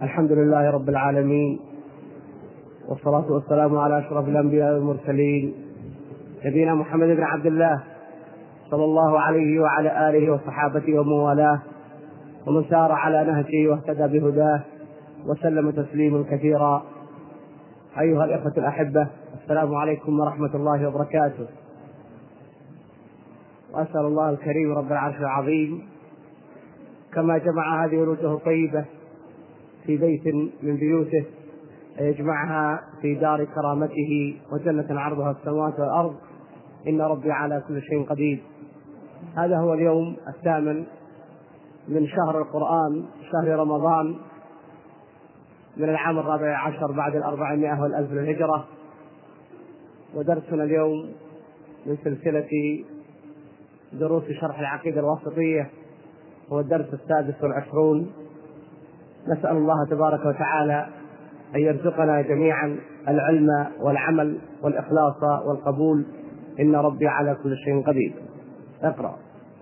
الحمد لله رب العالمين، والصلاة والسلام على أشرف الأنبياء والمرسلين نبينا محمد بن عبد الله صلى الله عليه وعلى آله وصحابته ومن والاه ومن سار على نهجه واهتدى بهداه وسلم تسليما كثيرا. أيها الإخوة الأحبة، السلام عليكم ورحمة الله وبركاته. وأسأل الله الكريم رب العرش العظيم كما جمع هذه الوجوه الطيبة في بيت من بيوته أن يجمعها في دار كرامته وجنة عرضها السماوات والأرض، إن ربي على كل شيء قدير. هذا هو اليوم الثامن من شهر القرآن، شهر رمضان، من العام 14 بعد 400 والألف للهجرة، ودرسنا اليوم من سلسلة دروس شرح العقيدة الواسطية هو الدرس 26. نسأل الله تبارك وتعالى أن يرزقنا جميعا العلم والعمل والإخلاص والقبول، إن ربي على كل شيء قدير. اقرأ.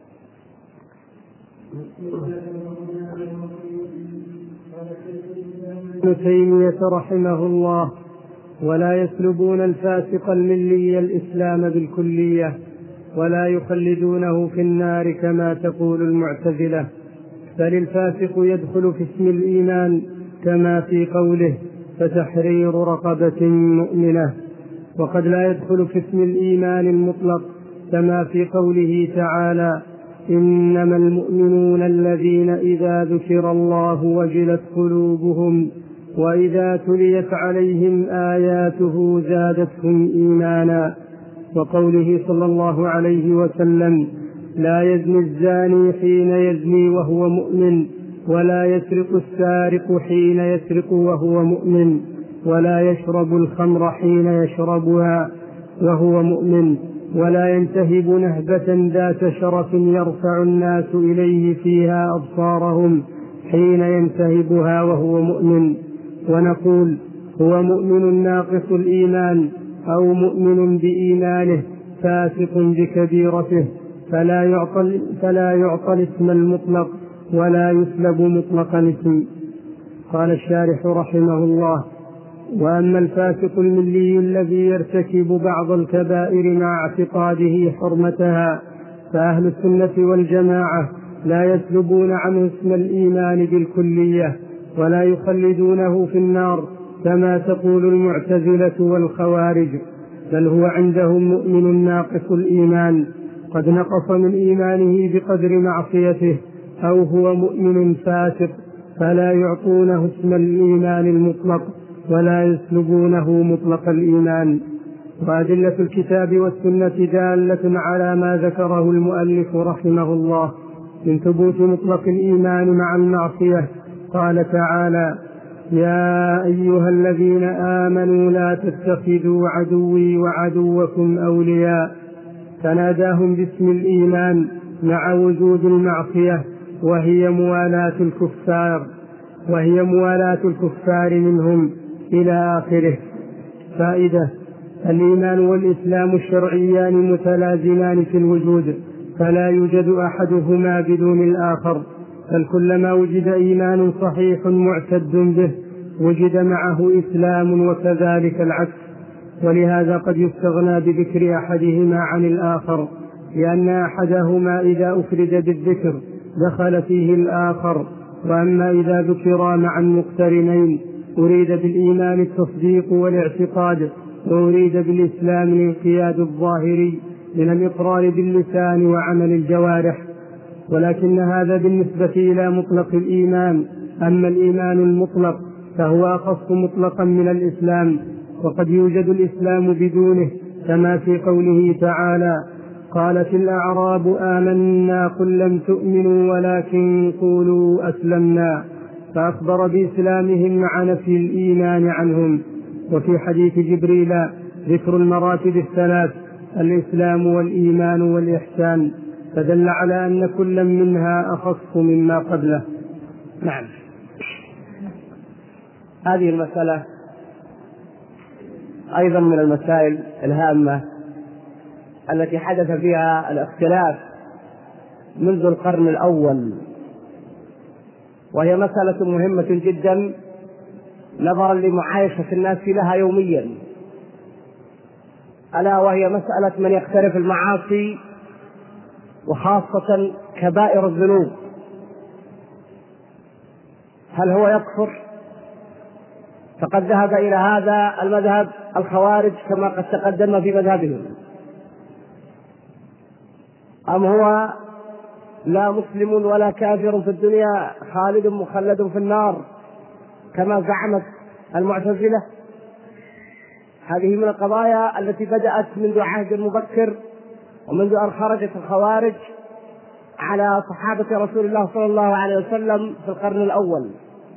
ابن تيمية رحمه الله: ولا يسلبون الفاسق الملي الإسلام بالكلية، ولا يخلدونه في النار كما تقول المعتزلة، بل الفاسق يدخل في اسم الإيمان كما في قوله فتحرير رقبة مؤمنة، وقد لا يدخل في اسم الإيمان المطلق كما في قوله تعالى إنما المؤمنون الذين إذا ذكر الله وجلت قلوبهم وإذا تليت عليهم آياته زادتهم إيمانا، وقوله صلى الله عليه وسلم لا يزني الزاني حين يزني وهو مؤمن، ولا يسرق السارق حين يسرق وهو مؤمن، ولا يشرب الخمر حين يشربها وهو مؤمن، ولا ينتهب نهبة ذات شرف يرفع الناس إليه فيها أبصارهم حين ينتهبها وهو مؤمن. ونقول هو مؤمن ناقص الإيمان أو مؤمن بإيمانه فاسق بكبيرته، فلا يعطى الاسم المطلق ولا يسلب مطلق الاسم. قال الشارح رحمه الله: وأما الفاسق الملي الذي يرتكب بعض الكبائر مع اعتقاده حرمتها، فأهل السنة والجماعة لا يسلبون عنه اسم الإيمان بالكلية، ولا يخلدونه في النار كما تقول المعتزلة والخوارج، بل هو عندهم مؤمن ناقص الإيمان قد نقص من إيمانه بقدر معصيته، أو هو مؤمن فاسق، فلا يعطونه اسم الإيمان المطلق ولا يسلبونه مطلق الإيمان. وأدلة الكتاب والسنة دالة على ما ذكره المؤلف رحمه الله من ثبوت مطلق الإيمان مع المعصية. قال تعالى يا أيها الذين آمنوا لا تتخذوا عدوي وعدوكم أولياء، فناداهم باسم الإيمان مع وجود المعصية، وهي موالاة الكفار منهم إلى آخره. فائدة: الإيمان والإسلام الشرعيان متلازمان في الوجود، فلا يوجد أحدهما بدون الآخر، بل كلما وجد إيمان صحيح معتد به وجد معه إسلام، وكذلك العكس. ولهذا قد يستغنى بذكر أحدهما عن الآخر، لأن أحدهما إذا أفرد بالذكر دخل فيه الآخر، وأما إذا ذكرا معا مقترنين أريد بالإيمان التصديق والاعتقاد، وأريد بالإسلام الانقياد الظاهري من الإقرار باللسان وعمل الجوارح. ولكن هذا بالنسبة إلى مطلق الإيمان. أما الإيمان المطلق فهو أخص مطلقا من الإسلام، وقد يوجد الإسلام بدونه، كما في قوله تعالى قالت الأعراب آمنا قل لم تؤمنوا ولكن قولوا أسلمنا، فأخبر بإسلامهم مع نفي الإيمان عنهم. وفي حديث جبريل ذكر المراتب الثلاث الإسلام والإيمان والإحسان، فدل على أن كل منها أخص مما قبله. نعم، هذه المسألة أيضا من المسائل الهامة التي حدث فيها الاختلاف منذ القرن الأول، وهي مسألة مهمة جدا نظرا لمعايشة الناس لها يوميا، ألا وهي مسألة من يقترف المعاصي وخاصة كبائر الذنوب، هل هو يكفر؟ فقد ذهب إلى هذا المذهب الخوارج كما قد تقدم في مذهبهم، أم هو لا مسلم ولا كافر في الدنيا خالد مخلد في النار كما زعمت المعتزلة؟ هذه من القضايا التي بدأت منذ عهد مبكر ومنذ أن خرجت الخوارج على صحابة رسول الله صلى الله عليه وسلم في القرن الأول.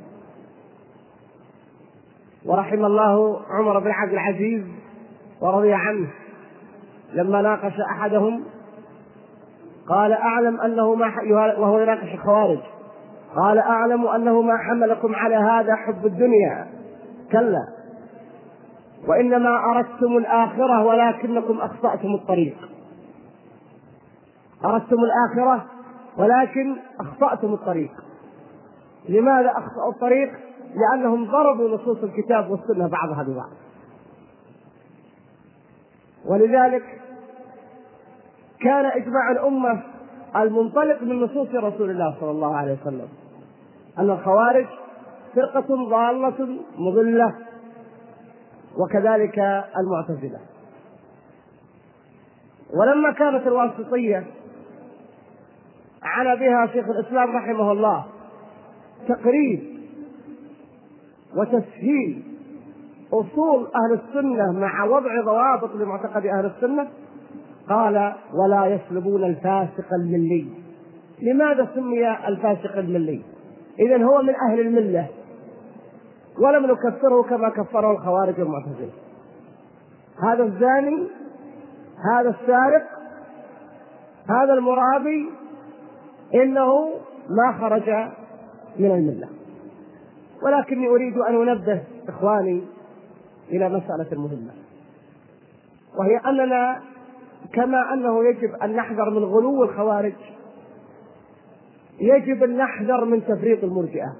ورحم الله عمر بن عبد العزيز ورضي عنه لما ناقش أحدهم قال أعلم أنه وهو يناقش الخوارج قال أعلم أنه ما حملكم على هذا حب الدنيا، كلا وإنما أردتم الآخرة ولكنكم أخطأتم الطريق. أردتم الآخرة ولكن أخطأتم الطريق. لماذا أخطأوا الطريق؟ لأنهم ضربوا نصوص الكتاب والسنة بعضها ببعض. ولذلك كان إجماع الأمة المنطلق من نصوص رسول الله صلى الله عليه وسلم أن الخوارج فرقة ضالة مضلة، وكذلك المعتزلة. ولما كانت الواسطية عانى بها شيخ الإسلام رحمه الله تقريب وتسهيل أصول أهل السنة مع وضع ضوابط لمعتقد أهل السنة، قال ولا يسلبون الفاسق الملي. لماذا سمي الفاسق الملي؟ إذن هو من أهل الملة ولم نكفره كما كفره الخوارج والمعتزلة. هذا الزاني، هذا السارق، هذا المرابي إنه ما خرج من الملة. ولكني أريد أن أنبه إخواني إلى مسألة مهمة، وهي أننا كما أنه يجب أن نحذر من غلو الخوارج يجب أن نحذر من تفريط المرجئة.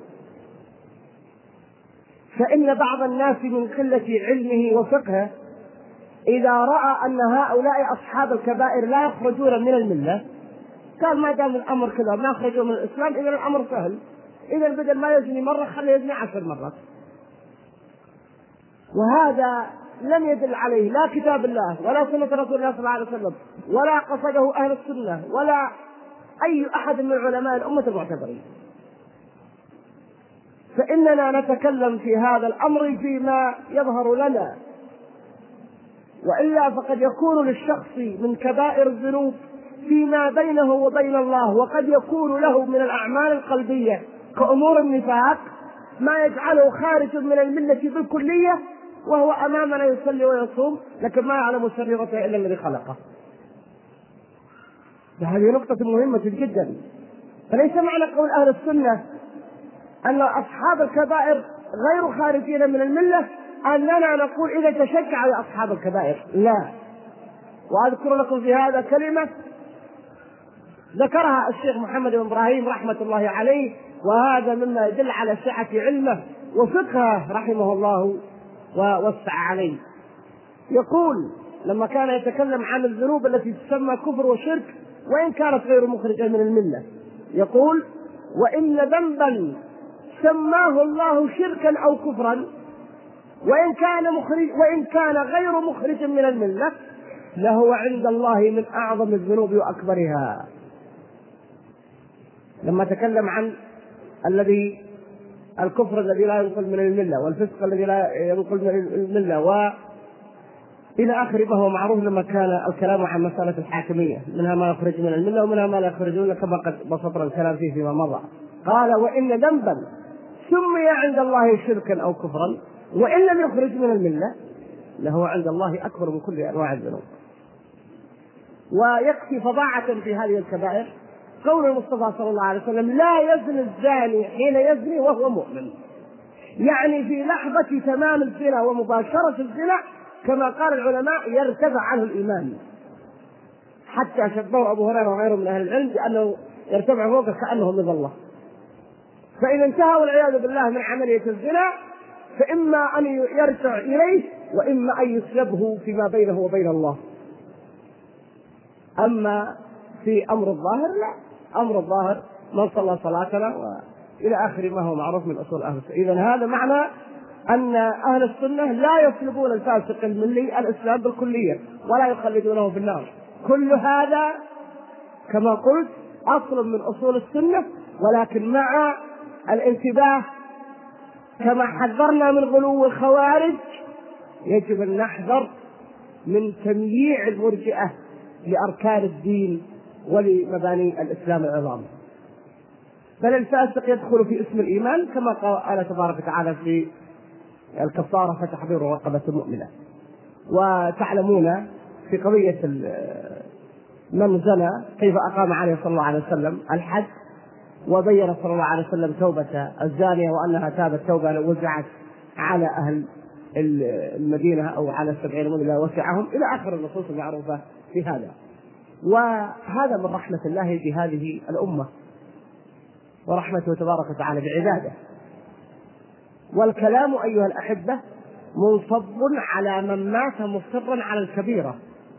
فإن بعض الناس من قلة علمه وفقهه إذا رأى أن هؤلاء أصحاب الكبائر لا يخرجون من الملة قال ما دام الأمر كذا ما خرجوا من الإسلام إذا الأمر سهل، إذا بدل ما يزني مرة خليه يزني 10 مرات. وهذا لم يدل عليه لا كتاب الله ولا سنة رسول الله صلى الله عليه وسلم ولا قصده أهل السنة ولا أي أحد من علماء الأمة المعتبرين. فإننا نتكلم في هذا الأمر فيما يظهر لنا، وإلا فقد يكون للشخص من كبائر الذنوب فيما بينه وبين الله، وقد يكون له من الأعمال القلبية كأمور النفاق ما يجعله خارج من الملة بالكلية، وهو أمامنا يصلي ويصوم لكن ما يعلم سريرته إلا الذي خلقه. فهذه نقطة مهمة جدا. فليس معنى قول أهل السنة أن أصحاب الكبائر غير خارجين من الملة أننا نقول إذا تشجع لأصحاب الكبائر، لا. وأذكر لكم في هذا كلمة ذكرها الشيخ محمد بن إبراهيم رحمة الله عليه، وهذا مما يدل على سعة علمه وفقهه رحمه الله ووسع عليه. يقول لما كان يتكلم عن الذنوب التي تسمى كفر وشرك وإن كانت غير مخرجة من الملة، يقول وإن ذنبا سماه الله شركا أو كفرا وإن كان غير مخرج من الملة لهو عند الله من أعظم الذنوب وأكبرها. لما تكلم عن الكفر الذي لا ينقل من الملة والفسق الذي لا ينقل من الملة إلى آخر ما هو معروف، لما كان الكلام عن مسألة الحاكمية منها ما يخرج من الملة ومنها ما لا يخرجون كما قد بسطنا الكلام فيه فيما مضى. قال وإن ذنبا سمي عند الله شركا أو كفرا وإن لم يخرج من الملة لهو عند الله أكبر من كل أنواع الذنوب. ويكفي فظاعة في هذه الكبائر قول المصطفى صلى الله عليه وسلم لا يزني الزاني حين يزني وهو مؤمن، يعني في لحظة تمام الزنا ومباشرة الزنا كما قال العلماء يرتفع عنه الإيمان، حتى شبهه أبو هريرة وغيره من أهل العلم بأنه يرتفع فوقه كأنه من الله. فإذا انتهى والعياذ بالله من عملية الزنا فإما أن يرجع إليه وإما أن يسلبه فيما بينه وبين الله. أما في أمر الظاهر لا، أمر الظاهر من صلى صلاتنا وإلى آخر ما هو معروف من أصول أهل السنة. إذن هذا معنى أن أهل السنة لا يسلبون الفاسق الملي الإسلام بالكلية ولا يخلدونه في النار. كل هذا كما قلت أصل من أصول السنة، ولكن مع الانتباه كما حذرنا من غلو الخوارج يجب أن نحذر من تمييع المرجئة لأركان الدين ولمباني الإسلام العظام. بل الفاسق يدخل في اسم الإيمان كما قال تبارك وتعالى في الكفارة فتحرير رقبة مؤمنة. وتعلمون في قضية من زنى كيف أقام عليه صلى الله عليه وسلم الحد، وبين صلى الله عليه وسلم توبة الزانية وأنها تابت توبة لو وزعت على أهل المدينة أو على 70 مدينة وسعهم إلى آخر النصوص المعروفة في هذا. وهذا من رحمة الله بهذه الأمة ورحمته تبارك وتعالى بعباده. والكلام أيها الأحبة منصب على من مات مصرا على الكبيرة.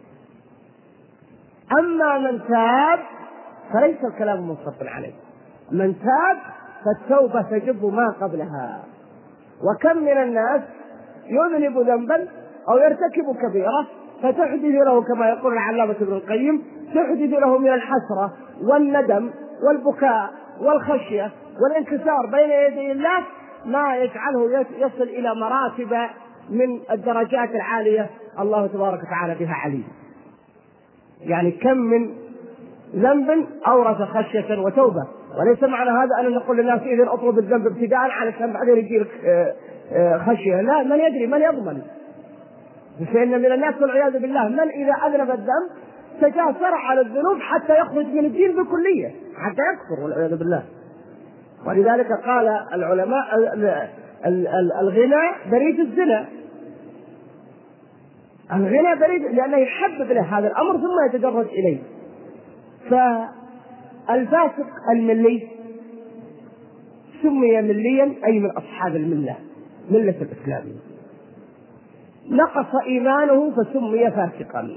أما من تاب فليس الكلام منصب عليه. من تاب فالتوبة تجب ما قبلها. وكم من الناس يذنب ذنبا أو يرتكب كبيرة فتحدث له كما يقول العلامة ابن القيم، تحدث له من الحسرة والندم والبكاء والخشية والانكسار بين يدي الله ما يجعله يصل إلى مراتب من الدرجات العالية الله تبارك وتعالى بها عليم. يعني كم من ذنب أورث خشية وتوبة. وليس معنى هذا أن نقول للناس إذن أطلب الذنب ابتداء علشان بعدين يجيلك خشية. لا، من يدري، من يضمن؟ فإن من الناس والعياذ بالله من إذا أذنب الذنب تجاسر على الذنوب حتى يخرج من الدين بكلية، حتى يكفر والعياذ بالله. ولذلك قال العلماء الغنى بريد الزنا. الغنى بريد لأنه يحبب له هذا الأمر ثم يتدرج إليه. فالفاسق الملي سمي مليا أي من أصحاب الملة، ملة الإسلام. نقص إيمانه فسمي فاسقا،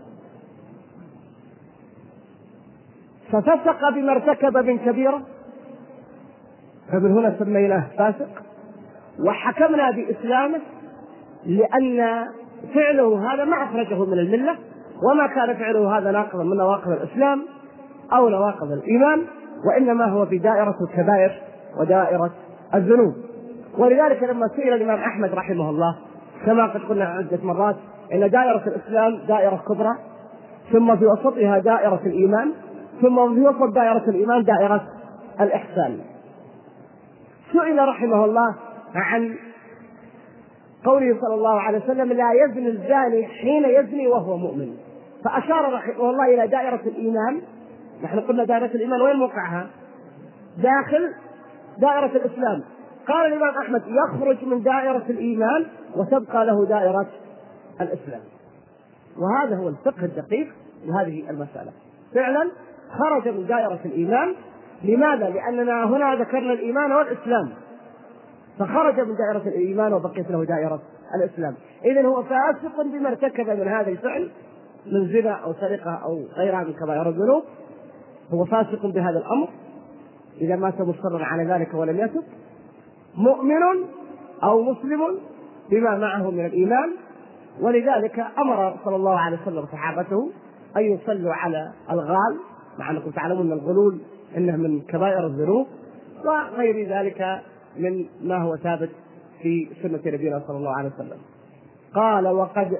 ففسق بما ارتكب من كبيرة فمن هنا سميناه فاسق. وحكمنا بإسلامه لأن فعله هذا ما أخرجه من الملة، وما كان فعله هذا ناقضا من نواقض الإسلام أو نواقض الإيمان، وإنما هو في دائرة الكبائر ودائرة الذنوب. ولذلك لما سئل الإمام أحمد رحمه الله كما قد قلنا عدة مرات إن دائرة الإسلام دائرة كبرى، ثم في وسطها دائرة الإيمان، ثم في وسط دائرة الإيمان دائرة الإحسان. سئل رحمه الله عن قوله صلى الله عليه وسلم لا يزني الزاني حين يزني وهو مؤمن، فأشار رحمه الله إلى دائرة الإيمان. نحن قلنا دائرة الإيمان وين موقعها؟ داخل دائرة الإسلام. قال الإمام أحمد يخرج من دائرة الإيمان وتبقى له دائرة الإسلام. وهذا هو الفقه الدقيق لهذه المسألة. فعلا خرج من دائرة الإيمان. لماذا؟ لأننا هنا ذكرنا الإيمان والإسلام، فخرج من دائرة الإيمان وبقيت له دائرة الإسلام. إذن هو فاسق بما ارتكب من هذا الفعل من زنا أو سرقة أو غيرها من كبائر الذنوب. هو فاسق بهذا الأمر إذا مات مصرا على ذلك ولم يتب. مؤمن أو مسلم بما معه من الإيمان. ولذلك أمر صلى الله عليه وسلم صحابته أن يصلوا على الغال، مع أنكم تعلمون أن الغلول إنه من كبائر الذنوب، وغير ذلك من ما هو ثابت في سنة نبينا صلى الله عليه وسلم. قال وقد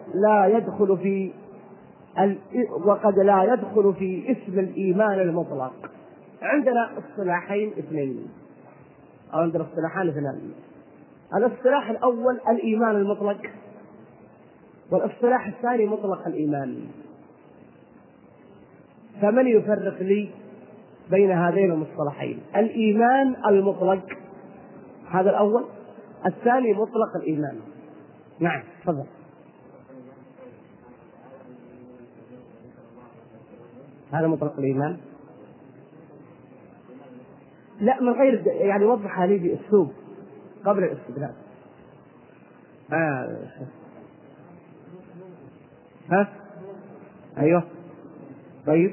لا يدخل في اسم الإيمان المطلق. عندنا اصطلاحين اثنين، أو عندنا اصطلاحان اثنان. الاصطلاح الأول الإيمان المطلق، والاصطلاح الثاني مطلق الإيمان. فمن يفرق لي بين هذين المصطلحين؟ الإيمان المطلق هذا الأول، الثاني مطلق الإيمان. نعم تفضل. هذا مطلق الإيمان. لا من غير يعني وضحها لي بأسلوب قبل الاستدلال. ها أيوه طيب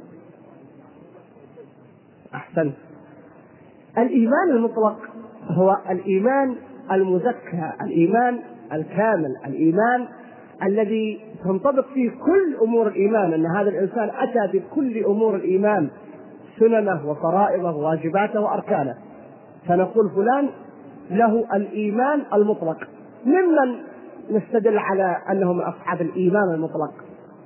أحسنت. الإيمان المطلق هو الإيمان المزكى، الإيمان الكامل، الإيمان الذي تنطبق فيه كل أمور الإيمان، أن هذا الإنسان أتى بكل أمور الإيمان، سننه وفرائضه وواجباته وأركانه، فنقول فلان له الإيمان المطلق. ممن نستدل على أنه من أصحاب الإيمان المطلق؟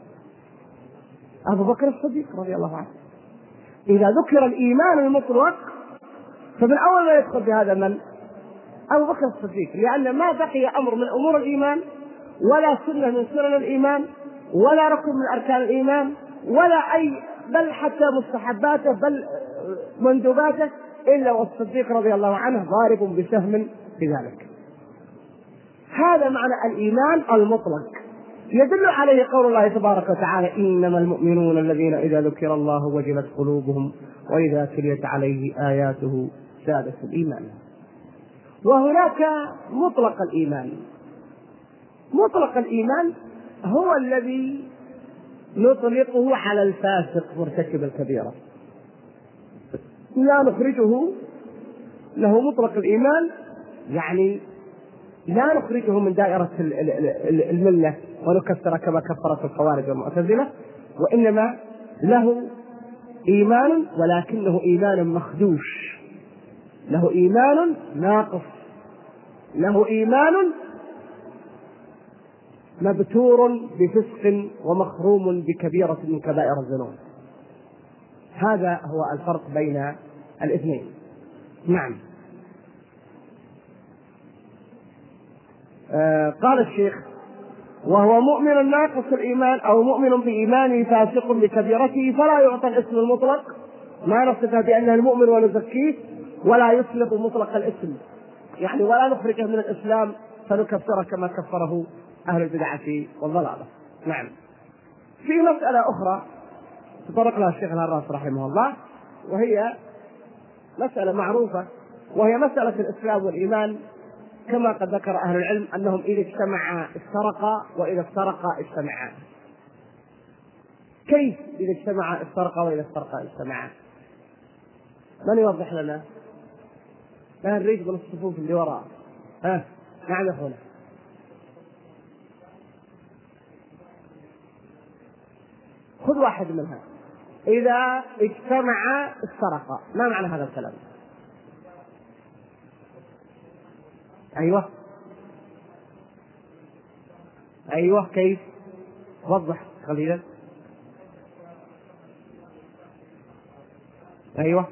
أبو بكر الصديق رضي الله عنه. إذا ذكر الإيمان المطلق فمن أول ما يدخل في هذا من؟ أبو بكر الصديق، لأن ما بقي أمر من أمور الإيمان ولا سنة من سنن الإيمان ولا ركن من أركان الإيمان ولا أي بل حتى مستحباته بل مندوباته إلا والصديق رضي الله عنه ضارب بسهم في ذلك. هذا معنى الإيمان المطلق، يدل عليه قول الله تبارك وتعالى: إنما المؤمنون الذين إذا ذكر الله وجلت قلوبهم وإذا تليت عليه آياته زادت الإيمان. وهناك مطلق الإيمان. مطلق الإيمان هو الذي نطلقه على الفاسق مرتكب الكبيرة، لا نخرجه له مطلق الإيمان، يعني لا نخرجه من دائرة الملة ونكفر كما كفرت الخوارج والمعتزلة، وإنما له إيمان ولكنه إيمان مخدوش، له إيمان ناقص، له إيمان مبتور بفسق ومخروم بكبيرة من كبائر الذنوب. هذا هو الفرق بين الاثنين. نعم. قال الشيخ: وهو مؤمن ناقص الإيمان أو مؤمن بإيمانه فاسق بكبيرته، فلا يعطى الاسم المطلق، ما نصفه بأنه المؤمن ونزكيه، ولا يطلق مطلق الاسم، يعني ولا نخرجه من الإسلام فنكفره كما كفره أهل البدعة والضلالة. نعم. في مسألة أخرى تطرق لها الشيخ الهراس رحمه الله، وهي مسألة معروفة، وهي مسألة الإسلام والإيمان، كما قد ذكر أهل العلم أنهم إذا اجتمعا افترقا وإذا افترقا اجتمعا. كيف إذا اجتمعا افترقا وإذا افترقا اجتمعا؟ من يوضح لنا؟ لا نريد من الصفوف اللي وراء. نعم يا أخونا. خذ واحد منها. إذا اجتمعا افترقا، ما معنى هذا الكلام؟ أيوة كيف؟ وضح قليلا. أيوة.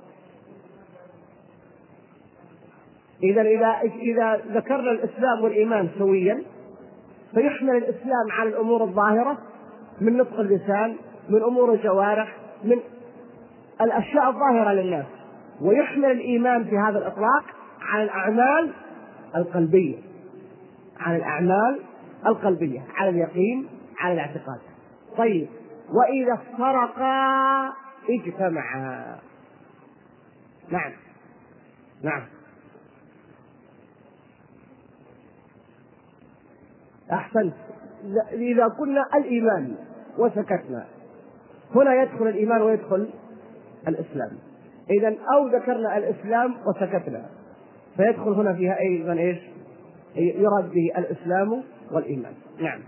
إذا ذكرنا الإسلام والإيمان سويا فيحمل الإسلام على الأمور الظاهرة من نطق اللسان، من أمور الجوارح، من الأشياء الظاهرة للناس، ويحمل الإيمان في هذا الإطلاق على الأعمال القلبية، على الأعمال القلبية، على اليقين، على الاعتقاد. طيب، وإذا افترقا اجتمعا. نعم نعم أحسنت. إذا قلنا الإيمان وسكتنا، هنا يدخل الإيمان ويدخل الإسلام. إذن أو ذكرنا الإسلام وسكتنا فيدخل هنا فيها أيضا إيش؟ يراد به الإسلام والإيمان. نعم.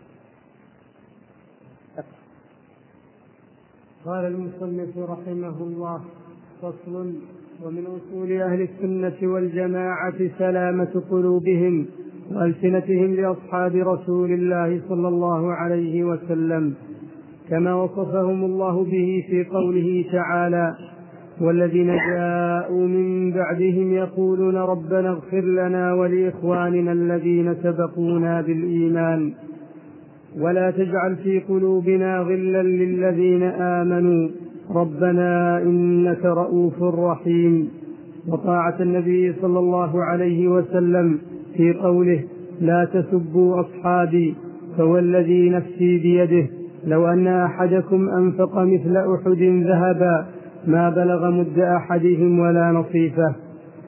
قال المصنف رحمه الله: فصل: ومن أصول أهل السنة والجماعة سلامة قلوبهم وألسنتهم لأصحاب رسول الله صلى الله عليه وسلم، كما وصفهم الله به في قوله تعالى: والذين جاءوا من بعدهم يقولون ربنا اغفر لنا ولإخواننا الذين سبقونا بالإيمان ولا تجعل في قلوبنا غلا للذين آمنوا ربنا إنك رؤوف رحيم. وطاعة النبي صلى الله عليه وسلم في قوله: لا تسبوا أصحابي فوالذي نفسي بيده لو أن أحدكم أنفق مثل أحد ذهبا ما بلغ مد أحدهم ولا نصيفه.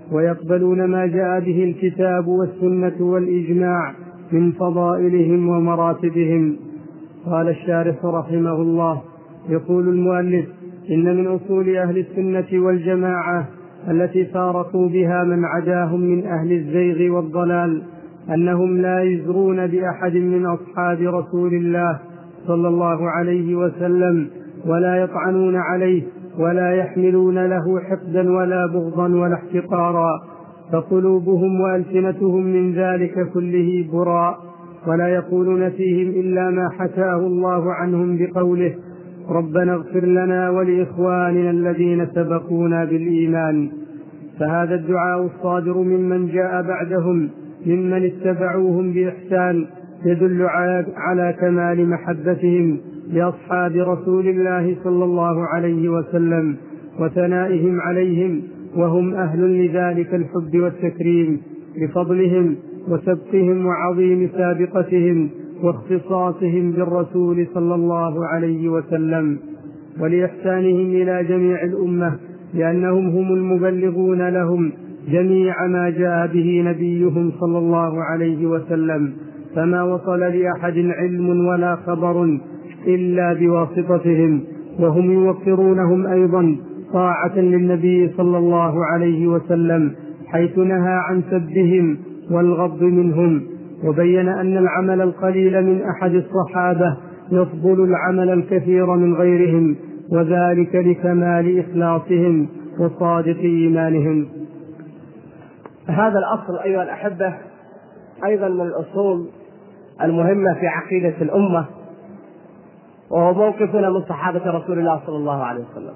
ويقبلون ما جاء به الكتاب والسنة والإجماع من فضائلهم ومراتبهم. قال الشارح رحمه الله: يقول المؤلف: إن من أصول أهل السنة والجماعة التي فارقوا بها من عداهم من أهل الزيغ والضلال أنهم لا يزرون بأحد من أصحاب رسول الله صلى الله عليه وسلم، ولا يطعنون عليه، ولا يحملون له حقدا ولا بغضا ولا احتقارا، فقلوبهم وألسنتهم من ذلك كله براء، ولا يقولون فيهم إلا ما حكاه الله عنهم بقوله: ربنا اغفر لنا ولإخواننا الذين سبقونا بالإيمان. فهذا الدعاء الصادر ممن جاء بعدهم ممن اتبعوهم بإحسان يدل على كمال محبتهم لأصحاب رسول الله صلى الله عليه وسلم وثنائهم عليهم، وهم أهل لذلك الحب والتكريم لفضلهم وسبقهم وعظيم سابقتهم واختصاصهم بالرسول صلى الله عليه وسلم، ولإحسانهم إلى جميع الأمة، لأنهم هم المبلغون لهم جميع ما جاء به نبيهم صلى الله عليه وسلم، فما وصل لأحد علم ولا خبر إلا بواسطتهم، وهم يوقرونهم أيضا طاعة للنبي صلى الله عليه وسلم حيث نهى عن سبهم والغض منهم. وبين أن العمل القليل من أحد الصحابة يفضل العمل الكثير من غيرهم، وذلك لكمال إخلاصهم وصادق إيمانهم. هذا الأصل أيها الأحبة أيضا من الأصول المهمة في عقيدة الأمة، وهو موقفنا من صحابة رسول الله صلى الله عليه وسلم.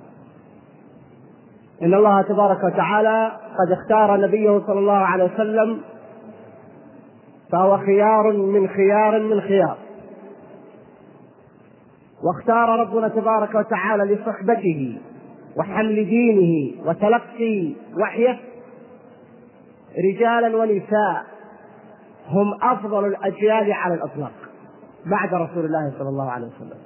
إن الله تبارك وتعالى قد اختار نبيه صلى الله عليه وسلم فهو خيار من خيار من خيار، واختار ربنا تبارك وتعالى لصحبته وحمل دينه وتلقي وحيه رجالا ونساء هم أفضل الأجيال على الإطلاق بعد رسول الله صلى الله عليه وسلم.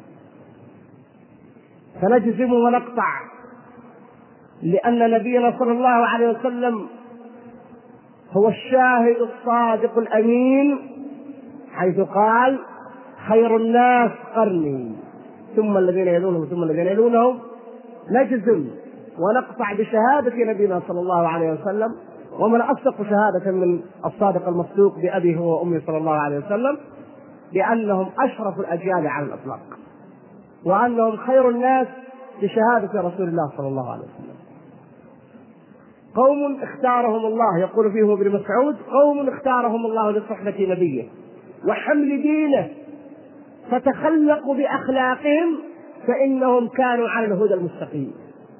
فنجزم ونقطع لأن نبينا صلى الله عليه وسلم هو الشاهد الصادق الأمين، حيث قال: خير الناس قرني ثم الذين يلونهم ثم الذين يلونهم. نجزم ونقطع بشهادة نبينا صلى الله عليه وسلم، ومن أصدق شهادة من الصادق المصدوق بأبيه هو وأمه صلى الله عليه وسلم، لأنهم أشرف الأجيال على الإطلاق، وأنهم خير الناس بشهادة رسول الله صلى الله عليه وسلم. قوم اختارهم الله، يقول فيهم ابن مسعود: قوم اختارهم الله لصحبة نبيه وحمل دينه، فتخلقوا بأخلاقهم فإنهم كانوا على الهدى المستقيم.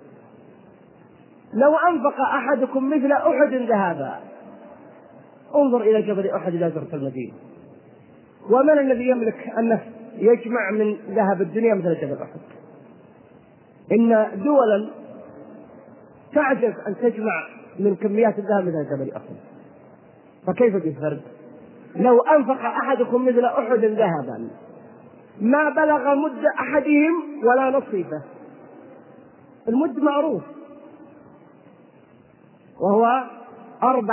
لو أنفق أحدكم مثل أحد ذهبا، انظر إلى جبل أحد إذا زرت المدينة، ومن الذي يملك أن يجمع من ذهب الدنيا مثل جبل أحد؟ إن دولا تعجز أن تجمع من كميات الذهب مثل جبل أحد، فكيف بالفرد؟ لو أنفق أحدكم مثل أحد ذهبا ما بلغ مد أحدهم ولا نصيفه. المد معروف، وهو 4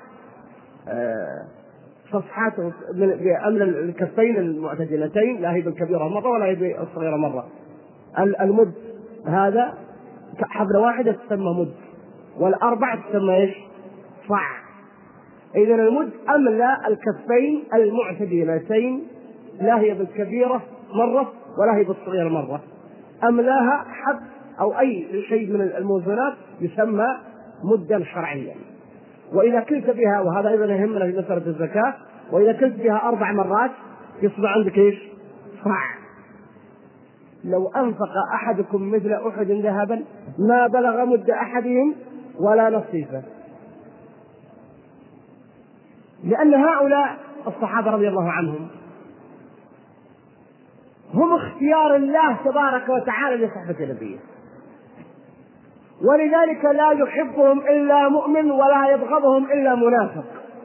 صفحات بأمر الكفين المعتدلتين، لا هي بالكبيرة مرة ولا هي بالصغيرة مرة. المد هذا حبل واحدة تسمى مد، والأربع تسمى ايش؟ صع. إذن المد أملى الكفين المعتدلتين، لا هي بالكبيرة مرة ولا هي بالصغيرة مرة، أملاها حب أو أي شيء من الموزونات يسمى مدا شرعيا. وإذا كلت بها، وهذا أيضا يهمنا في مسألة الزكاة، وإذا كلت بها 4 مرات يصبح عندك ايش؟ صع. لو أنفق أحدكم مثل أحد ذهبا ما بلغ مد أحدهم ولا نصيفه. لأن هؤلاء الصحابة رضي الله عنهم هم اختيار الله تبارك وتعالى لصحبة نبيه، ولذلك لا يحبهم إلا مؤمن ولا يبغضهم إلا منافق،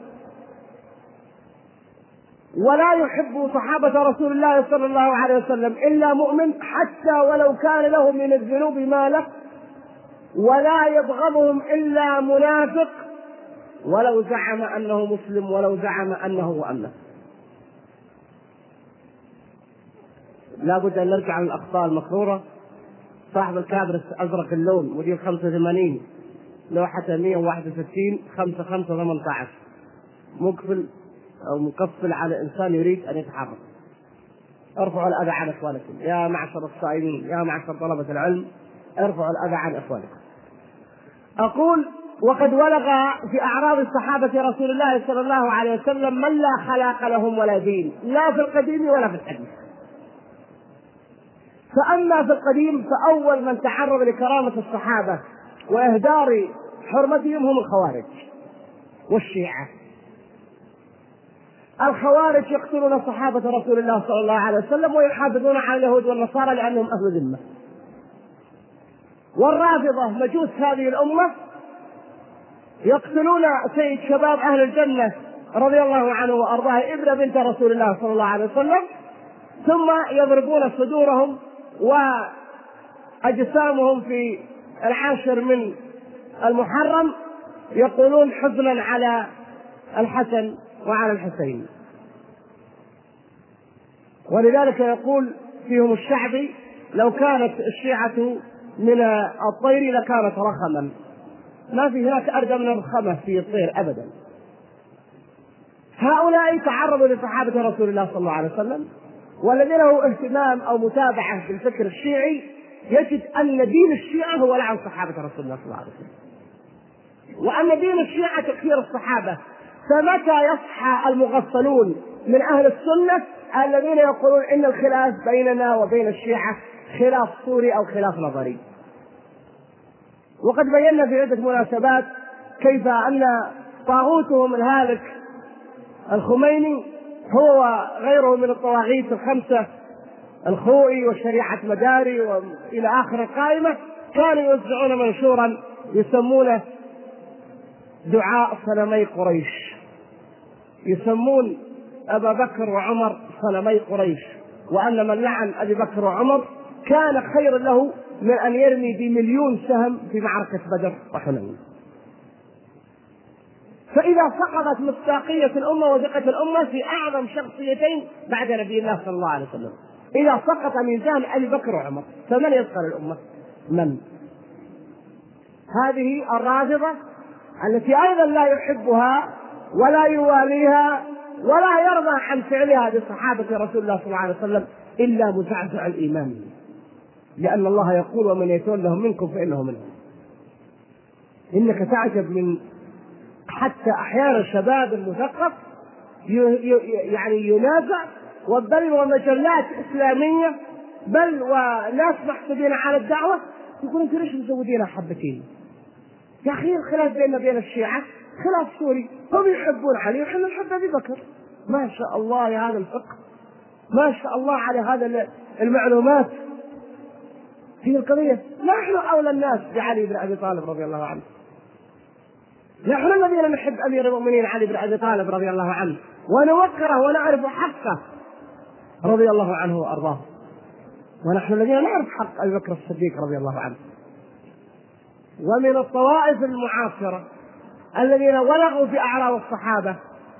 ولا يحب صحابة رسول الله صلى الله عليه وسلم إلا مؤمن، حتى ولو كان له من الذنوب ما له ولا يبغضهم إلا منافق ولو زعم أنه مسلم ولو زعم أنه وأنه. لا بد أن نرجع للأخطاء المكرورة. صاحب الكابرس أزرق اللون موديل 85 لوحة 161 5518 مقفل أو مقفل على إنسان يريد أن يتحرك. ارفعوا الأذى عن إخوانكم يا معشر الصائمين، يا معشر طلبة العلم، ارفعوا الأذى عن إخوانكم. أقول: وقد ولغ في أعراض صحابة رسول الله صلى الله عليه وسلم من لا خلاق لهم ولا دين، لا في القديم ولا في الحديث. فأما في القديم فأول من تعرض لكرامة الصحابة وإهدار حرمتهم هم الخوارج والشيعة. الخوارج يقتلون صحابة رسول الله صلى الله عليه وسلم ويحافظون على اليهود والنصارى لأنهم أهل ذمة. والرافضة مجوس هذه الأمة يقتلون سيد شباب أهل الجنة رضي الله عنه وأرضاه ابن بنت رسول الله صلى الله عليه وسلم، ثم يضربون صدورهم وأجسامهم في 10 من المحرم يقولون حزنا على الحسن وعلى الحسين. ولذلك يقول فيهم الشعبي: لو كانت الشيعة من الطير لكانت رخما. ما في هناك أرجى من الرخمة في الطير أبدا. هؤلاء تعرضوا لصحابة رسول الله صلى الله عليه وسلم، والذين له اهتمام أو متابعة بالفكر الشيعي يجد أن دين الشيعة هو لعن صحابة رسول الله صلى الله عليه وسلم، وأن دين الشيعة تكفير الصحابة. فمتى يصحى المغفلون من أهل السنة الذين يقولون إن الخلاف بيننا وبين الشيعة خلاف صوري أو خلاف نظري؟ وقد بينا في عدة مناسبات كيف أن طاغوتهم الهالك الخميني هو وغيره من الطواغيت الخمسة، الخوئي والشريعة مداري وإلى آخر القائمة، كانوا يوزعون منشورا يسمونه دعاء صنمي قريش، يسمون أبا بكر وعمر صنمي قريش، وأن من لعن أبي بكر وعمر كان خير له من أن يرمي ب1,000,000 سهم في معركة بدر وحنين. فإذا سقطت مصداقية الأمة وثقة الأمة في أعظم شخصيتين بعد نبي الله صلى الله عليه وسلم، إذا سقط ميزان أبي بكر وعمر فمن يسقط الأمة؟ من؟ هذه الرافضة التي أيضا لا يحبها ولا يواليها ولا يرضى عن فعلها بصحابة رسول الله صلى الله عليه وسلم إلا مزعزع الإيمان، لأن الله يقول: ومن يتولهم منكم فإنه منهم. إنك تعجب من حتى أحيانا شباب المثقف يعني ينازع، بل ومجلات إسلامية، بل وناس محسوبين على الدعوة يقولون: انتوا ليش مزودينها حبتين؟ يا أخي الخلاف بيننا وبين الشيعة خلاف سوري، هم يحبون علي وحنا نحب أبي بكر. ما شاء الله على هذا الفقه، ما شاء الله على هذا المعلومات في القضية. نحن أولى الناس بعلي بن أبي طالب رضي الله عنه، نحن الذين نحب أمير المؤمنين علي بن أبي طالب رضي الله عنه ونوقره ونعرف حقه رضي الله عنه وأرضاه، ونحن الذين نعرف حق أبي بكر الصديق رضي الله عنه. ومن الطوائف المعاصرة الذين ولغوا في أعراض الصحابة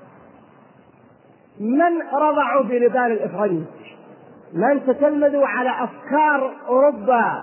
من رضعوا بلبان الإفرنج، من تتلمذوا على أفكار أوروبا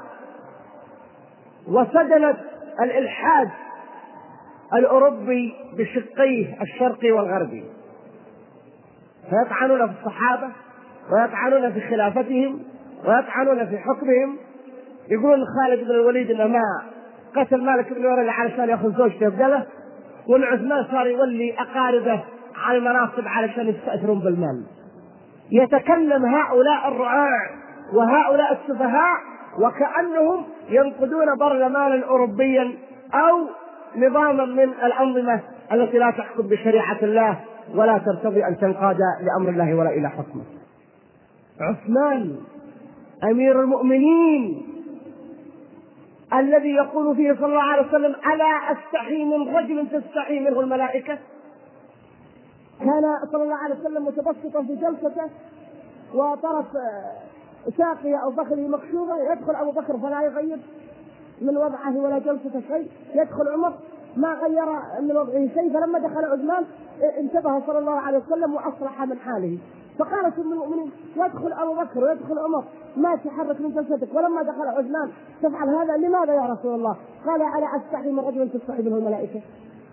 وسدنت الإلحاد الأوروبي بشقيه الشرقي والغربي، فيطعنون في الصحابة ويطعنون في خلافتهم ويطعنون في حكمهم. يقولون خالد بن الوليد إنه ما قتل مالك بن ورد علشان يأخذ زوجته بجله، وإن عثمان صار يولي أقاربه على المناصب علشان يستأثرون بالمال. يتكلم هؤلاء الرعاع وهؤلاء السفهاء وكأنهم ينقدون برلمانا أوروبيا أو نظاما من الأنظمة التي لا تحكم بشريعة الله ولا ترتضي أن تنقاد لأمر الله ولا إلى حكمه. عثمان أمير المؤمنين الذي يقول فيه صلى الله عليه وسلم: ألا أستحي من رجل تستحي منه الملائكة. كان صلى الله عليه وسلم متبسطا في جلسته وطرف ساقه أو فخذه مكشوفة، يدخل أبو بكر فلا يغيب، من وضعه ولا جلسة شيء. يدخل عمر ما غير من وضعه شيء، فلما دخل عثمان انتبه صلى الله عليه وسلم وأصلح من حاله. فقالت أم المؤمنين: يدخل أبو بكر ويدخل عمر ما تحرك من جلستك، ولما دخل عثمان تفعل هذا، لماذا يا رسول الله؟ قال: ألا أستحي من رجل تستحي منه الملائكة.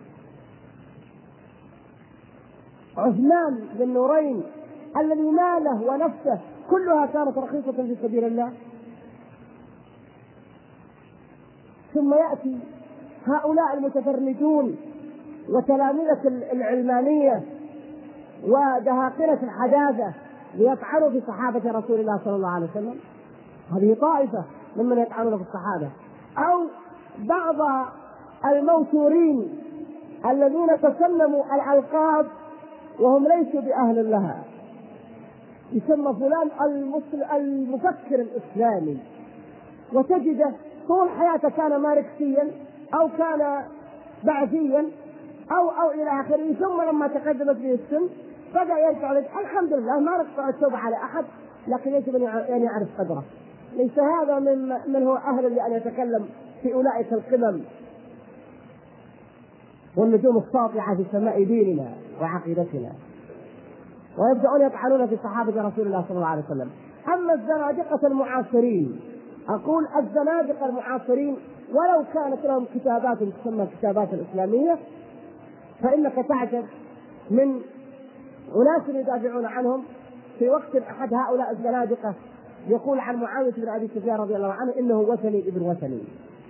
عثمان ذي النورين الذي ماله ونفسه كلها كانت رخيصة في سبيل الله، ثم يأتي هؤلاء المتفرجون وتلامذة العلمانية ودهاقنة الحداثة ليطعنوا في صحابة رسول الله صلى الله عليه وسلم. هذه طائفة ممن يطعنون في الصحابة. أو بعض الموتورين الذين تسلموا الألقاب وهم ليسوا بأهل لها، يسمى فلان المفكر الإسلامي، وتجده طول حياته كان ماركسيا أو كان بعثيا أو إلى آخره، ثم لما تقدمت به السن بدأ يرجع الحمد لله ما نقطع التوبة على أحد، لكن يجب أن يعرف قدره. ليس هذا من هو أهل لأن يتكلم في أولئك القمم والنجوم الساطعة في سماء ديننا وعقيدتنا، ويبدأون يطعنون في صحابة رسول الله صلى الله عليه وسلم. أما الزنادقة المعاصرين، أقول الزنادقة المعاصرين ولو كانت لهم كتابات تسمى كتابات الإسلامية، فإنك تعجب من أناس يدافعون عنهم. في وقت أحد هؤلاء الزنادقة يقول عن معاوية بن أبي سفيان رضي الله عنه إنه وثني ابن وثني،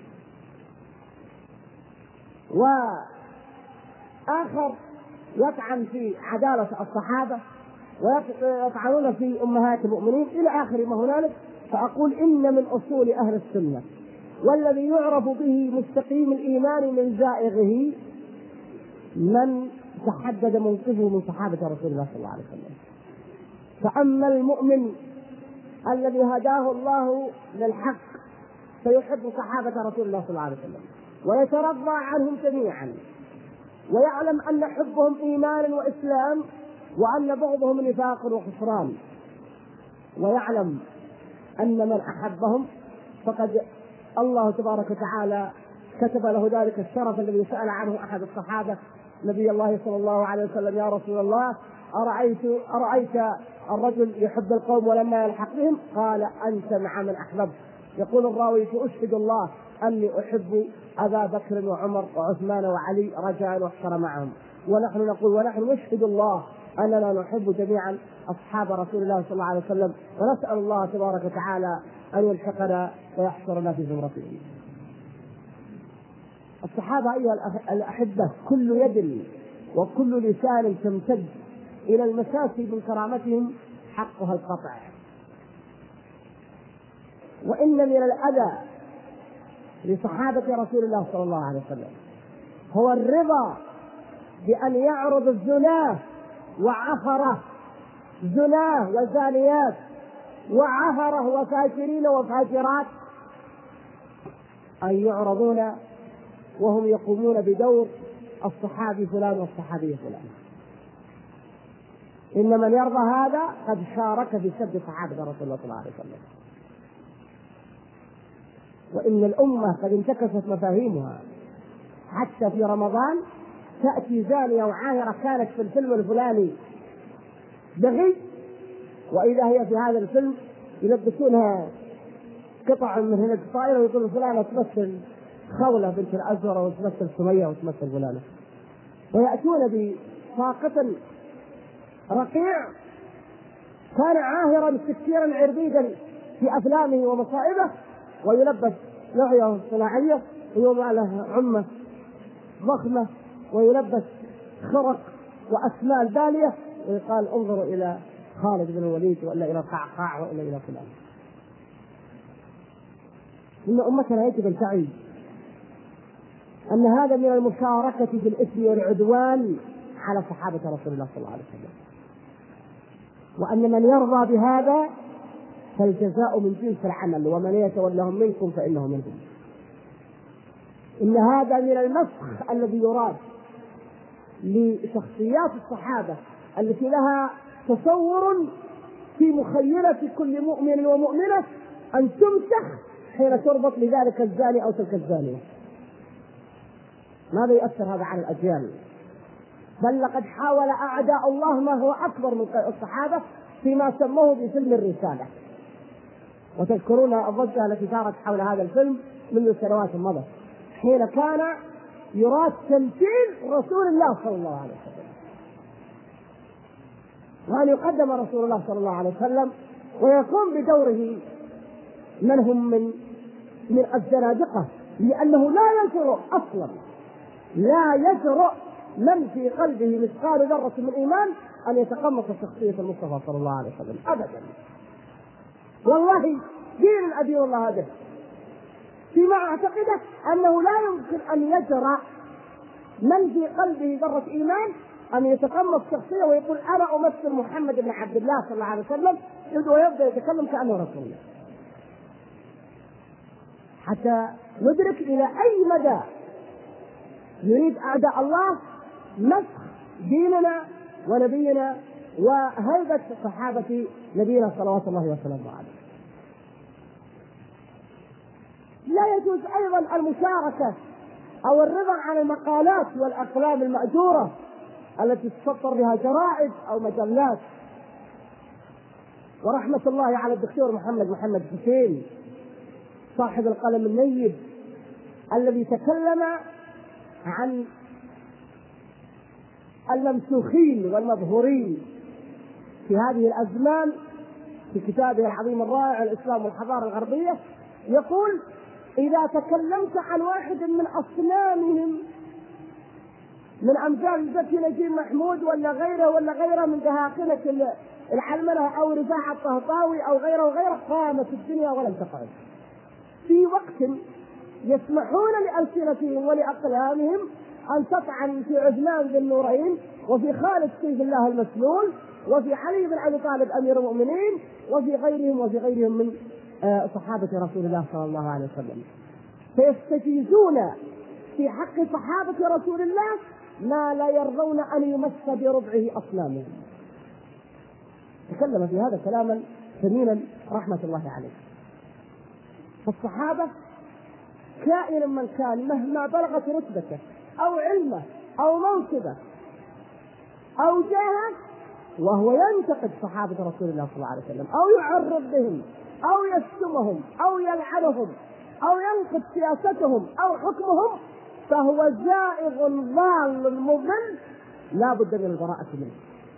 وآخر يطعن في عدالة الصحابة ويطعنون في أمهات المؤمنين إلى آخر ما هنالك. فأقول إن من أصول أهل السنة والذي يعرف به مستقيم الإيمان من زائغه من تحدد موقفه من صحابة رسول الله صلى الله عليه وسلم. فأما المؤمن الذي هداه الله للحق فيحب صحابة رسول الله صلى الله عليه وسلم ويترضى عنهم جميعا، ويعلم أن حبهم إيمان وإسلام وأن بغضهم نفاق وخسران، ويعلم أن من أحبهم فقد الله تبارك وتعالى كتب له ذلك الشرف الذي سأل عنه أحد الصحابة نبي الله صلى الله عليه وسلم: يا رسول الله أرأيت الرجل يحب القوم ولما يلحق بهم؟ قال: أنت مع من أحببت. يقول الراوي: فأشهد الله أني أحب أبا بكر وعمر وعثمان وعلي رجاء واحشر معهم. ونحن نقول ونحن نشهد الله أننا نحب جميعا أصحاب رسول الله صلى الله عليه وسلم، ونسأل الله تبارك وتعالى أن يلحقنا ويحشرنا في زمرته. الصحابة أيها الأحبة كل يد وكل لسان تمتد إلى المساس من كرامتهم حقها القطع. وإن من الأذى لصحابة رسول الله صلى الله عليه وسلم هو الرضا بأن يعرض الزناه وعفره، زناه وزانيات وعفره وفاجرين وفاجرات، أن يعرضون وهم يقومون بدور الصحابي فلان والصحابي فلان. إن من يرضى هذا قد شارك في سب صحابة رسول الله صلى الله عليه وسلم. وإن الأمة قد انتكست مفاهيمها، حتى في رمضان تأتي زانية وعاهرة كانت في الفيلم الفلاني بغي، وإذا هي في هذا الفيلم يلبسونها قطع من هنا الطائرة ويقول فلانة تمثل خولة بنت الأزهر وتمثل سمية وتمثل فلانة، ويأتون بساقط رقيع كان عاهرا سكيرا عربيدا في أفلامه ومصائبه، ويلبس لحية صناعية ويوضع له عمة ضخمة ويلبس خرق وأسمال بالية ويقال انظروا إلى خالد بن الوليد وإلا إلى القعقاع وإلا إلى فلان. إن أمتنا يجب أن تعي أن هذا من المشاركة في الإثم والعدوان على صحابة رسول الله صلى الله عليه وسلم، وأن من يرضى بهذا فالجزاء من جنس العمل، ومن يتولهم منكم فإنه منهم. إن هذا من المسخ الذي يراد لشخصيات الصحابة التي لها تصور في مخيلة كل مؤمن ومؤمنة أن تمسخ حين تربط لذلك الزاني أو تلك الزانية. ماذا يؤثر هذا على الأجيال؟ بل لقد حاول أعداء الله ما هو أكبر من الصحابة فيما سموه بفيلم الرسالة، وتذكرون الضجة التي دارت حول هذا الفيلم منذ سنوات مضت، حين كان يراد تمثيل رسول الله صلى الله عليه وسلم، وأن يقدم رسول الله صلى الله عليه وسلم ويقوم بدوره من هم من الزنادقة، لأنه لا يجرؤ أصلا، لا يجرؤ من في قلبه مثقال ذرة من إيمان أن يتقمص شخصية المصطفى صلى الله عليه وسلم أبدا. والله دين أدين الله به، فيما أعتقده أنه لا يمكن أن يجرأ من في قلبه ذرة إيمان أن يتقمص شخصية ويقول أنا أمثل محمد بن عبد الله صلى الله عليه وسلم، ويبدأ يتكلم كأنه رسول الله، حتى ندرك إلى أي مدى يريد أعداء الله مسخ ديننا ونبينا وهيبة صحابة نبينا صلوات الله وسلامه عليه. لا يجوز أيضا المشاركة أو الرضا عن المقالات والأقلام المأجورة التي تسطر بها جرائد أو مجلات. ورحمة الله على الدكتور محمد حسين صاحب القلم النيب الذي تكلم عن الممسوخين والمظهورين في هذه الأزمان في كتابه العظيم الرائع الإسلام والحضارة الغربية. يقول إذا تكلمت عن واحد من أصنامهم من أمثال زكي نجيب محمود ولا غيره من دهاقنة العلمنة أو رفاعة الطهطاوي أو غيره قامت الدنيا ولم تقعد. في وقت يسمحون لألسنتهم ولأقلامهم أن تطعن في عثمان ذي النورين وفي خالد سيف الله المسلول وفي علي بن أبي طالب أمير المؤمنين وفي غيرهم من صحابة رسول الله صلى الله عليه وسلم، فيستجيزون في حق صحابة رسول الله ما لا يرضون أن يمس بربعه أصنامهم. تكلم في هذا كلاما ثمينا رحمة الله عليه. فالصحابة كائنا من كان مهما بلغت رتبته أو علمه أو منصبه أو جاهه وهو ينتقد صحابة رسول الله صلى الله عليه وسلم أو يعرض بهم أو يشتمهم أو يلعنهم أو ينقد سياستهم أو حكمهم فهو زائغ ضال مضل لا بد من البراءة منه.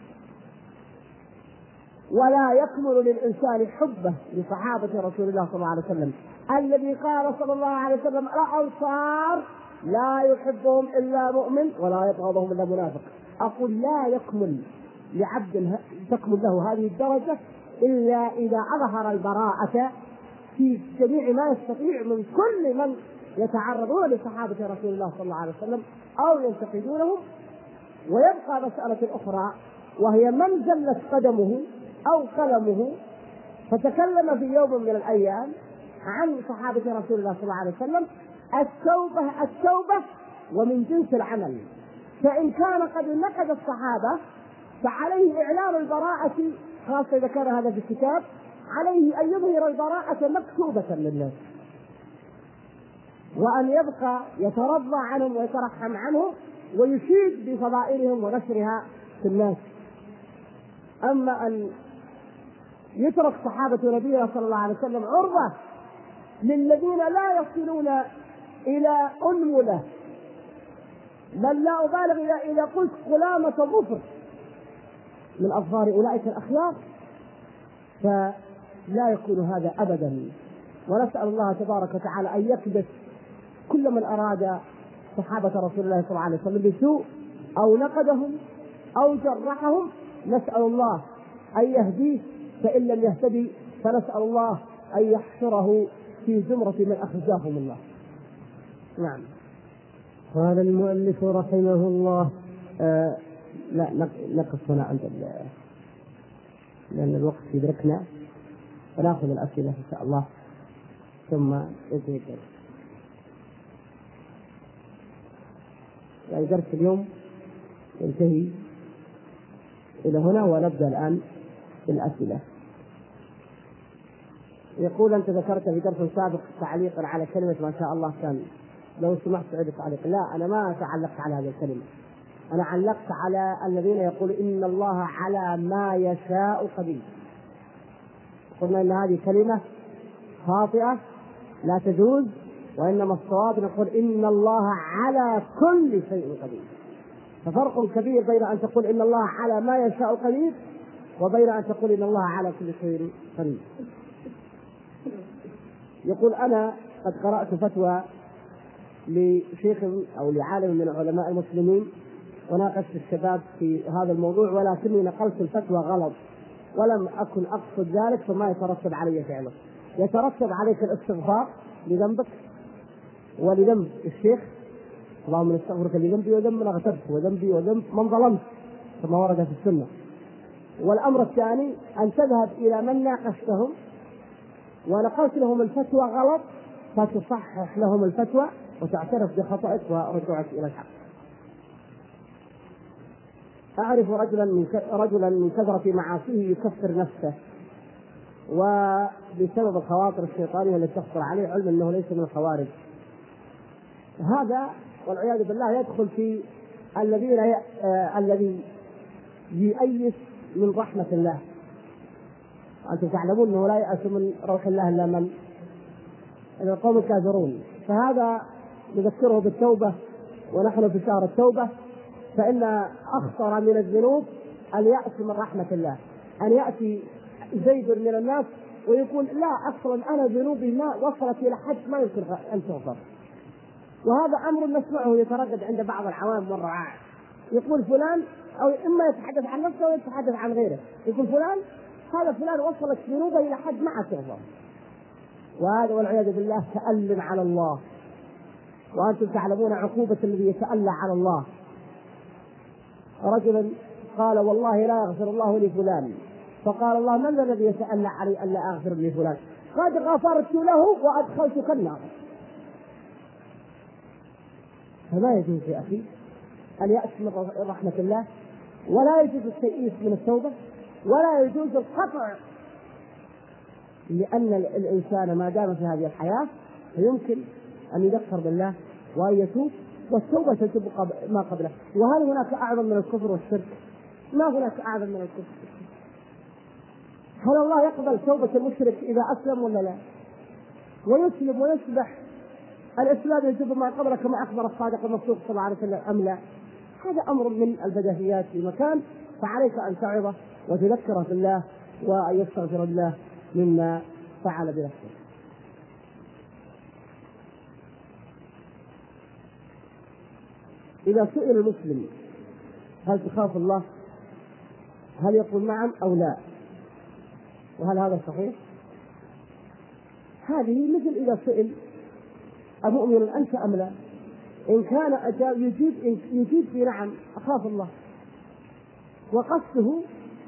ولا يكمل للإنسان حبه لصحابة رسول الله صلى الله عليه وسلم الذي قال صلى الله عليه وسلم الأنصار لا يحبهم إلا مؤمن ولا يبغضهم إلا منافق. أقول لا يكمل لعبد تكمل له هذه الدرجة إلا إذا أظهر البراءة في جميع ما يستطيع من كل من يتعرضون لصحابة رسول الله صلى الله عليه وسلم أو ينتقدونهم. ويبقى مسألة أخرى وهي من زلت قدمه أو قلمه فتكلم في يوم من الأيام عن صحابة رسول الله صلى الله عليه وسلم التوبة ومن جنس العمل. فإن كان قد نقد الصحابة فعليه إعلان البراءة، خاصة إذا كان هذا في الكتاب، عليه أن يظهر البراءة مكتوبة للناس وأن يبقى يترضى عنهم ويترحم عنهم ويشيد بفضائلهم ونشرها في الناس. أما أن يترك صحابة نبينا صلى الله عليه وسلم عرضة للذين لا يصلون إلى أنملة، بل لا أبالغ إذا قلت قلامة ظفر من أظفار أولئك الأخيار، فلا يكون هذا أبدا. ونسأل الله تبارك وتعالى أن يكبت كل من أراد صحابة رسول الله صلى الله عليه وسلم بسوء أو نقدهم أو جرحهم. نسأل الله أن يهديه، فإن لم يهتدي فنسأل الله أن يحشره في زمرة من أخزاهم الله. نعم. قال المؤلف رحمه الله لا نقف هنا عند لأن الوقت يدركنا، فنأخذ الأسئلة إن شاء الله ثم ننتهي يعني درس اليوم ينتهي إلى هنا، ونبدأ الآن بالأسئلة يقول أنت ذكرت في درس سابق تعليقا على كلمة ما شاء الله كان، لو سمحت تعيد تعليق. لا، أنا ما تعلقت على هذه الكلمة، أنا علقت على الذين يقول إن الله على ما يشاء قدير. قلنا إن هذه كلمة خاطئة لا تجوز، وإنما الصواب نقول إن الله على كل شيء قدير. ففرق كبير بين أن تقول إن الله على ما يشاء قدير وبين أن تقول إن الله على كل شيء قدير. يقول أنا قد قرأت فتوى لشيخ أو لعالم من علماء المسلمين وناقشت الشباب في هذا الموضوع، ولكني نقلت الفتوى غلط ولم أكن أقصد ذلك، فما يترتب علي فعله. يترتب عليك الاستغفار لذنبك ولذنب الشيخ، اللهم نستغفرك لذنبي وذنب من اغتبت وذنبي وذنب من ظلمت كما ورد في السنة. والأمر الثاني أن تذهب إلى من ناقشتهم ونقلت لهم الفتوى غلط فتصحح لهم الفتوى وتعترف بخطئك ورجوعك إلى الحق. أعرف رجلا من كثرة معاصيه يكفر نفسه وبسبب الخواطر الشيطانية التي تخطر عليه، علم أنه ليس من الخوارج. هذا والعياذ بالله يدخل في الذي يئيس من رحمة الله. أنتم تعلمون أنه لا يأس من روح الله إلا من القوم الكافرون. فهذا نذكره بالتوبة ونحن في شهر التوبة، فإن أخطر من الذنوب اليأس من رحمة الله. أن يأتي زيد من الناس ويقول لا أصلا أنا ذنوبي ما وصلت إلى حد ما يمكن أن تغفر. وهذا أمر نسمعه يتردد عند بعض العوام والرعاع، يقول فلان، أو إما يتحدث عن نفسه أو يتحدث عن غيره، يقول فلان هذا فلان وصلت ذنوبه إلى حد ما تغفر. وهذا والعياذ بالله تألم على الله، وأنتم تعلمون عقوبة الذي يتألى على الله. رجل قال والله لا يغفر الله لفلان، فقال الله من الذي يتألى علي ألا أغفر لفلان؟ قد غفرت له وأدخلتك النار. فما يجوز يا أخي أن يأتي من رحمة الله، ولا يجوز التيئيس من التوبة، ولا يجوز القطع، لأن الإنسان ما دام في هذه الحياة فيمكن أن يذكر بالله وأن يتوب، والتوبة تجب ما قبله. وهل هناك أعظم من الكفر والشرك؟ ما هناك أعظم من الكفر. هل الله يقبل توبة المشرك إذا أسلم ولا لا؟ ويسلم ويصبح الإسلام يجب ما قبله كما أخبر الصادق المصدوق صلى الله عليه وسلم أم لا؟ هذا أمر من البديهيات في مكان، فعليك أن تعظه وتذكره بالله وأن يستغفر الله مما فعل بنفسه. إذا سئل المسلم هل تخاف الله؟ هل يقول نعم أو لا؟ وهل هذا صحيح؟ هذه مثل إذا سئل أمؤمن أنت أم لا؟ إن كان أجاب يجيب في نعم أخاف الله، وقصده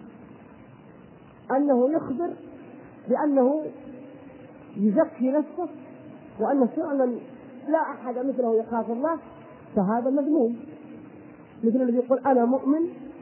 أنه يخبر بأنه يزكي نفسه وأن فعلا لا أحد مثله يخاف الله، فهذا مذموم. مثل الذي يقول أنا مؤمن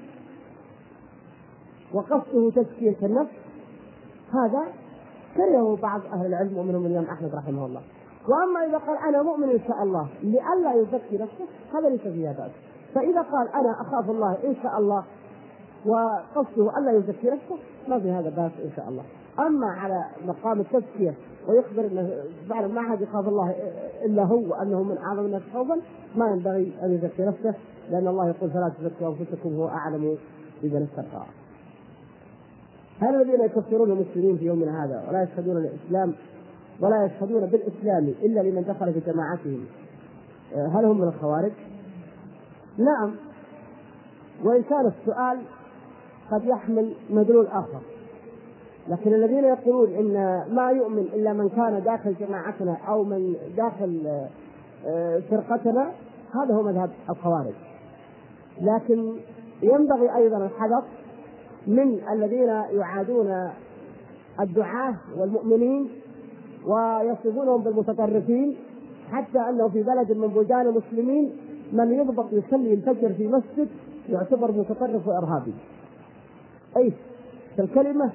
وقصده تزكية النفس، هذا كرهه بعض أهل العلم ومنهم الإمام أحمد رحمه الله. وأما إذا قال أنا مؤمن إن شاء الله لئلا يزكي نفسه، هذا ليس فيها بأس. فإذا قال أنا أخاف الله إن شاء الله وقصده ألا يزكي نفسه، ما في هذا بأس إن شاء الله. أما على مقام التزكية ويخبر أنه فعلا ما أحد يخاف الله إلا هو وأنه من أعظم الناس خوفا، ما ينبغي أن يزكي نفسه، لأن الله يقول فلا تزكوا أنفسكم هو أعلم بمن اتقى. هل الذين يكفرون المسلمين في يومنا هذا ولا يشهدون الإسلام ولا يشهدون بالإسلام إلا لمن دخل في جماعتهم، هل هم من الخوارج؟ نعم، وإن كان السؤال قد يحمل مدلول آخر. لكن الذين يقولون إن ما يؤمن إلا من كان داخل جماعتنا أو من داخل فرقتنا، هذا هو مذهب الخوارج. لكن ينبغي أيضا الحذر من الذين يعادون الدعاة والمؤمنين ويصفونهم بالمتطرفين، حتى أنه في بلد من بلدان المسلمين من يضبط يصلي الفجر في مسجد يعتبر متطرف وإرهابي. أي الكلمة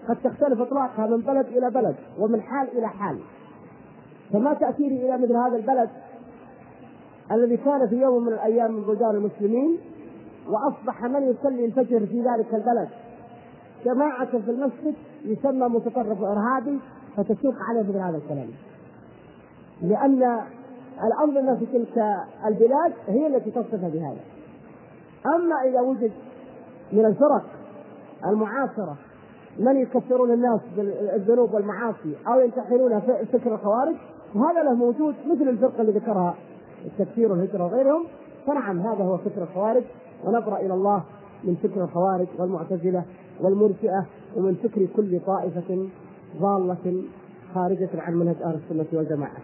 قد تختلف أطلاقها من بلد إلى بلد ومن حال إلى حال. فما تأثيري إلى مثل هذا البلد الذي كان في يوم من الأيام من بلدان المسلمين وأصبح من يصلي الفجر في ذلك البلد جماعة في المسجد يسمى متطرف إرهابي، فتشوق عليه مثل هذا الكلام، لأن الأنظمة في تلك البلاد هي التي تصف بهذا. أما إذا وجد من الفرق المعاصرة من يكفرون الناس بالذنوب والمعاصي أو ينتحلون فكر الخوارج، وهذا له موجود مثل الفرقة اللي ذكرها التكفير والهجرة وغيرهم، فنعم هذا هو فكر الخوارج، ونبرأ إلى الله من فكر الخوارج والمعتزلة والمرجئة ومن فكر كل طائفة ضالة خارجة عن منهج أهل السنة والجماعة.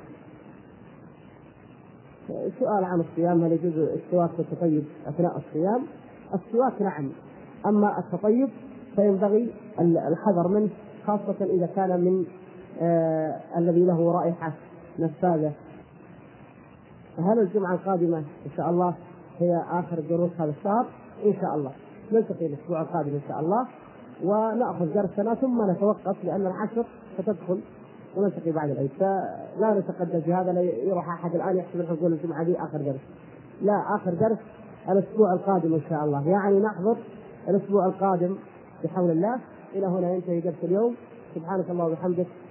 سؤال عن الصيام، هل يجوز السواك والتطيب أثناء الصيام؟ السواك نعم، أما التطيب فينبغي الحذر منه، خاصة إذا كان من الذي له رائحة نفاذة. هل الجمعة القادمة إن شاء الله هي آخر دروس هذا الشهر؟ إن شاء الله نلتقي الأسبوع القادم إن شاء الله، ونأخذ درسنا ثم نتوقف لأن العشر ستدخل ونلتقي بعد العيد، فلا نتقدم في هذا. لا يروح أحد الآن يحسب نقول الجمعة دي آخر درس، لا، آخر درس الأسبوع القادم إن شاء الله، يعني نحضر الأسبوع القادم بحول الله. إلى هنا ينتهي درس اليوم. سبحانك اللهم وبحمدك